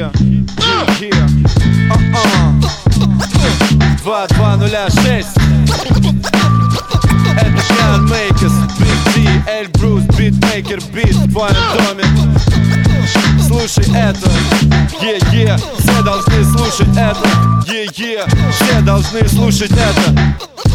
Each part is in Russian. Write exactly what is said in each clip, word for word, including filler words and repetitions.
Yeah, yeah, yeah. Uh-uh. два два ноль шесть. Это Gun Makers, Big D, Эльбрус, битмейкер, бит в твоем доме. Слушай это, е-е, все должны слушать это, е-е, все должны слушать это.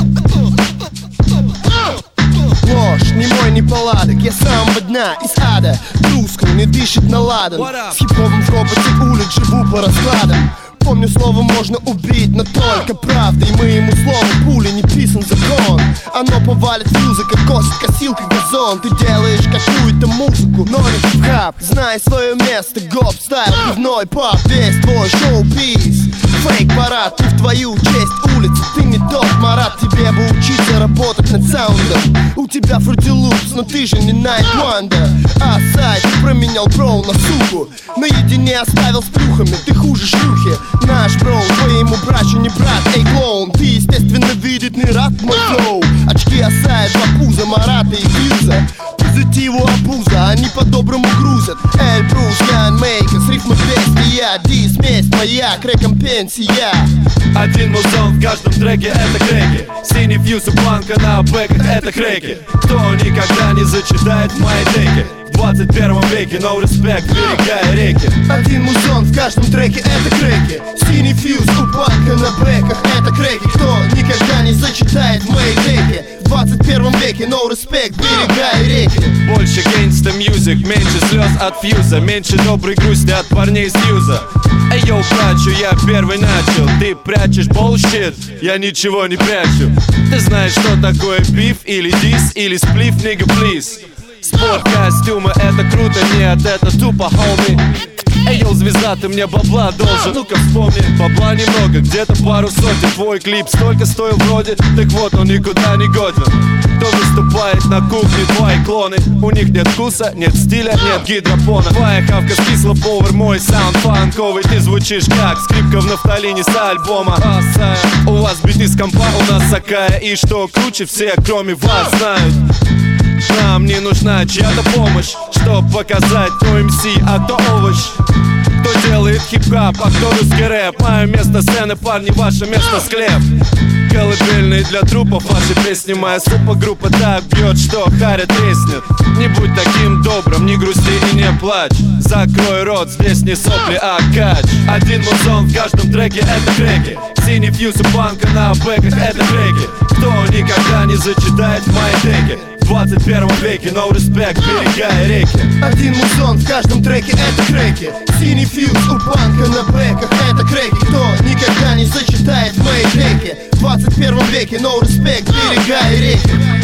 Ложь, не мой неполадок, я с самого дна из ада. Тускл не дышит на ладан. С хип-хопом в копоте улиц живу по раскладам. Помню, слово можно убить, но только правдой. Моему слову пули не писан закон. Оно повалит фьюзы, как косит косилка газон. Ты делаешь какую-то музыку, но не хип-хап. Знай свое место, гоп-стайл, пивной пап. Весь твой шоу-биз фейк-парад, ты в твою честь улицы. Ты не тот Марат, тебе бы учиться работать над саундом. У тебя Fruity Loops, но ты же не Night Wonder. А сайт ты променял броу на суку. Наедине оставил с плюхами, ты хуже шлюхи. Наш броу, твоему братью не брат, эй, клоун. Ты, естественно, видит не рад мой флоу. Очки осает два пуза, Марата и Фьюза. Позитиву обуза, они по-доброму грузят. Эльбрус, Gun Makers, рифмы бестия. Ди, смесь моя, крэком пенсия. Один музон в каждом треке, это креки. Синий фьюз и планка на бэках, это креки. Кто никогда не зачитает в моей деке? В двадцать первом веке, no respect, берегая реки. Один музон в каждом треке, это креки. Синий фьюз у панка на бэках, это креки. Кто никогда не зачитает в моей деке? В двадцать первом веке, no respect, берегая реки. Больше гейнста мьюзик, меньше слез от фьюза, меньше доброй грусти от парней с фьюза. Эй, йоу, прачу, я первый начал. Ты прячешь bullshit, я ничего не прячу. Ты знаешь, что такое биф или дис, или сплиф, nigga, please. Спорт, костюмы, это круто, нет, это тупо, homie. Эй, йоу, звезда, ты мне бабла должен. Ну-ка вспомни, бабла немного, где-то пару сотен. Твой клип столько стоил вроде, так вот он никуда не годен. Кто выступает на кухне, твои клоны. У них нет вкуса, нет стиля, нет гидропона. Твоя хавка скисла, повар, мой саунд фанковый. Ты звучишь как скрипка в нафталине с альбома Асая. У вас биты с компа, у нас Сакая. И что круче, все кроме вас знают. Нам не нужна чья-то помощь, чтоб показать, кто эм си, а кто овощ. Кто делает хип-хап, а кто русский рэп. Мое место сцены, парни, ваше место склеп. Колыбельные для трупов, ваши песни, моя супа-группа так бьет, что харя треснет. Не будь таким добрым, не грусти и не плачь. Закрой рот, здесь не сопли, а кач. Один музон в каждом треке, это креки. Синий фьюз у банка на бэках, это креки. Кто никогда не зачитает в моей деке? В двадцать первом веке, no respect, берегая реки. Один музон в каждом треке, это креки. Синий фьюз у панка на бэках, это креки. Кто никогда не зачитает в моей деке? В двадцать первом веке, no respect, берегая реки.